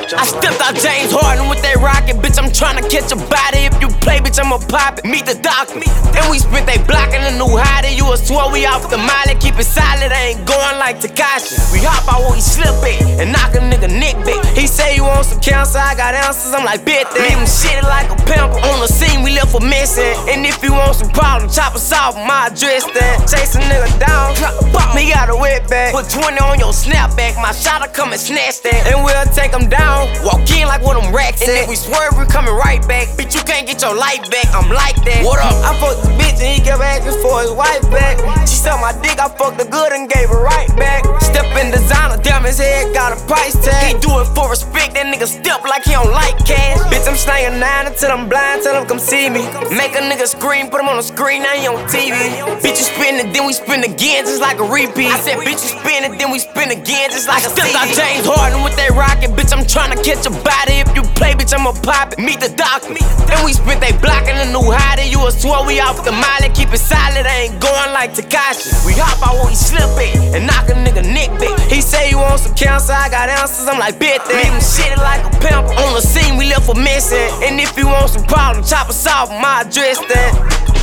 I stepped out James Harden with that rocket, bitch. I'm tryna catch a body. If you play, bitch, I'ma pop it. Meet the doctor. Then we spent they block in the new hottie. You a swore we off the molly. Keep it solid, I ain't going like Tekashi. We hop out when we slip it and knock a nigga neck back. He say he want some cancer, I got answers. I'm like, bet that. Leave him shitty like a pimp. On the scene, we left for missing. And if you want some problems, chop us off, my address then. Chase a nigga down, me got a wet bag. Put 20 on your snapback, my shot'll come and snatch that. And we'll take him down, walk in like what them racks at. And if we swerve, we coming right back. Bitch, you can't get your life back, I'm like that. What up? I fucked the bitch and he kept asking for his wife back. She sucked my dick, I fucked her good and gave her right back. Step in designer, damn his head got a price tag. He do it for respect, that nigga step like he don't like cash. Bitch, I'm slanging 9 until I'm blind, tell him come see me. Make a nigga scream, put him on the screen, now he on TV. Bitch, you spin it, then we spin again, just like a repeat. I said, bitch, you spin it, then we spin again, just like a CD. I stepped out James Harden with that rocket, bitch, I'm tryna catch a body. If you play, bitch, I'ma pop it. Meet the doctor. Then we spent they block in the new hottie. You a swore we off the molly. Keep it solid, I ain't going like Tekashi. We hop out when we slip it and knock a nigga neck back. He say he want some cancer, I got answers. I'm like, bet that. Leave him shitty like a pimp. On the scene, we left for missing. And if you want some problems, chop us off, my address then.